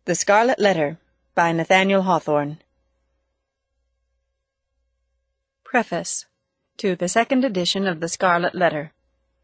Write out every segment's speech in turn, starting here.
The Scarlet Letter by Nathaniel Hawthorne. Preface to the second edition of The Scarlet Letter.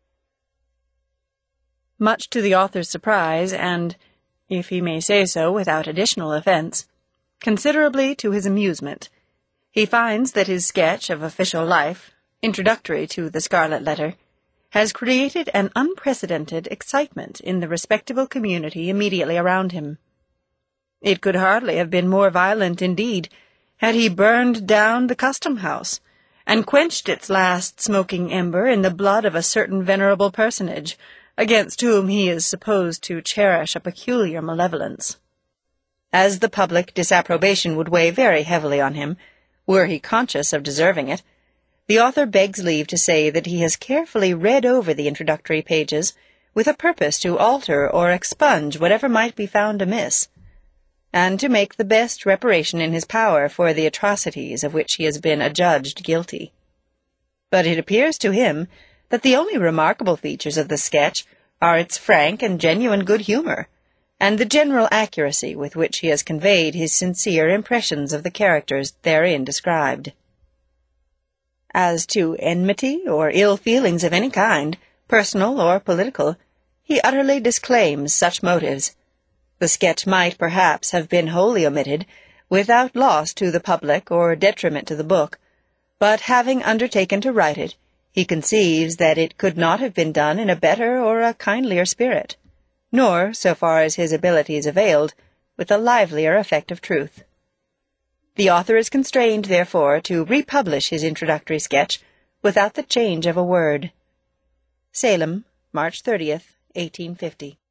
Much to the author's surprise, and, if he may say so without additional offense, considerably to his amusement, he finds that his sketch of official life, introductory to The Scarlet Letter, has created an unprecedented excitement in the respectable community immediately around him. It could hardly have been more violent indeed, had he burned down the custom-house, and quenched its last smoking ember in the blood of a certain venerable personage, against whom he is supposed to cherish a peculiar malevolence. As the public disapprobation would weigh very heavily on him, were he conscious of deserving it, the author begs leave to say that he has carefully read over the introductory pages with a purpose to alter or expunge whatever might be found amiss, and to make the best reparation in his power for the atrocities of which he has been adjudged guilty. But it appears to him that the only remarkable features of the sketch are its frank and genuine good humor, and the general accuracy with which he has conveyed his sincere impressions of the characters therein described. As to enmity or ill feelings of any kind, personal or political, he utterly disclaims such motives. The sketch might, perhaps, have been wholly omitted, without loss to the public or detriment to the book, but having undertaken to write it, he conceives that it could not have been done in a better or a kindlier spirit, nor, so far as his abilities availed, with a livelier effect of truth. The author is constrained, therefore, to republish his introductory sketch without the change of a word. Salem, March 30th, 1850.